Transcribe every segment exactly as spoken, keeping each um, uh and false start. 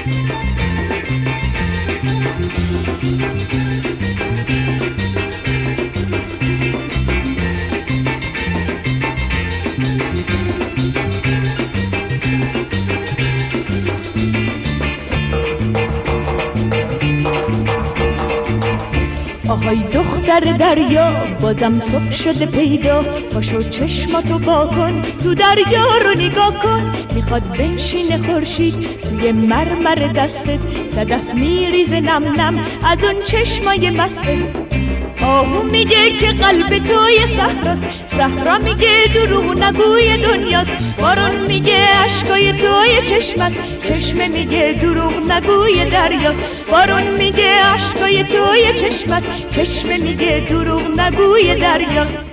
آهای دختر دریا بازم صبح شده پیدا، پاشو چشماتو وا کن تو دریا رو نگاه کن. میخواد بنشینه خورشید توی مرمر دستت، صدف میریزه نم نم از اون چشمای مستت. آهو میگه که قلب توی صحراست، صحرا میگه دروغ نگوی دنیاست. بارون میگه اشکای توی چشمست، چشمه میگه دروغ نگوی دریاست. بارون میگه اشکای توی چشمست، چشمه میگه دروغ نگوی دریاست.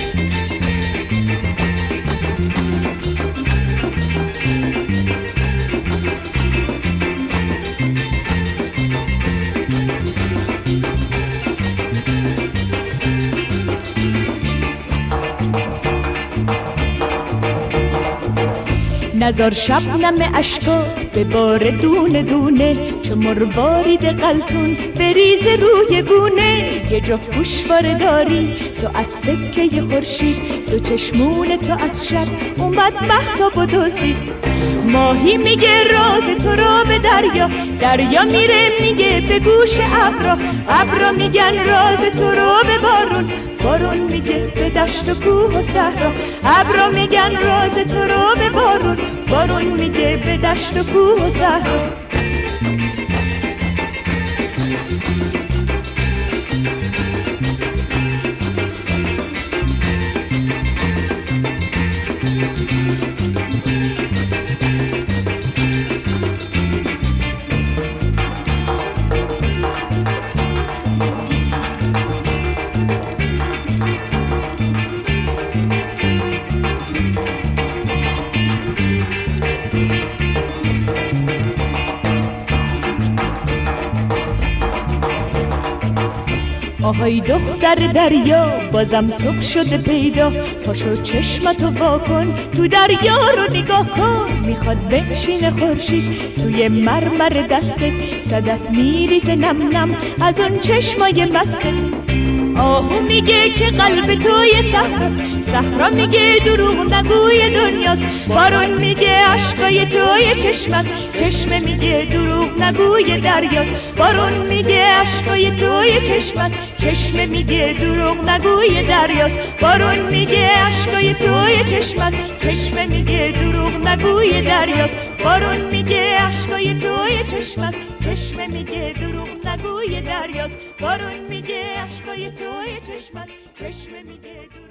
نزار شبنم اشکا به بار دونه دونه، چو مروارید قلتون بریزه روی گونه. یه جا گوشواره داری تو از سکه خورشید، دو چشمون تو از شب اومد مهتاب و دزدید. ماهی میگه راز تو را به دریا، دریا میره میگه به گوش ابرا، ابرا میگن راز تو را به بارون، بارون میگه به دشت و کوه و صحرا. ابرا میگن راز تو را به بارون، بارون میگه به دشت و کوه و صحرا. آهای دختر دریا بازم صبح شده پیدا، پاشو چشمتو وا کن تو دریا رو نگاه کن. میخواد بنشینه خورشید توی مرمر دستت، صدف میریزه نم نم از اون چشمای مستت. آهو میگه که قلب توی صحراست، صحرا میگه دروغ نگوی دنیاست. بارون میگه اشکای توی چشمست، چشمه میگه دروغ نگوی دریاست. بارون میگه اشکای توی چشمست، چشمه میگه دروغ نگوی دریاست. بارون میگه اشکای توی چشمست، چشمه میگه دروغ نگوی دریاست. بارون میگه اشکای توی چشمست، چشمه میگه دروغ نگوی دریاست. بارون میگه اشکای توی چشمست، چشمه میگه دروغ